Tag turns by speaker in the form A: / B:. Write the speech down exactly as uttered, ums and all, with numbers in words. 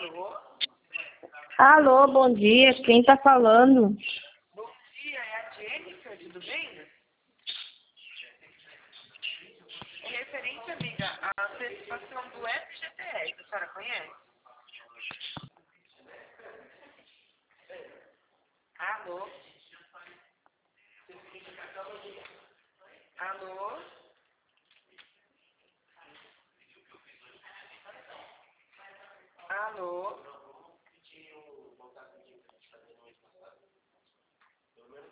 A: Alô?
B: Alô, bom dia. Quem tá falando?
A: Bom dia, é a Jennifer, tudo bem? É referente, amiga, à participação do F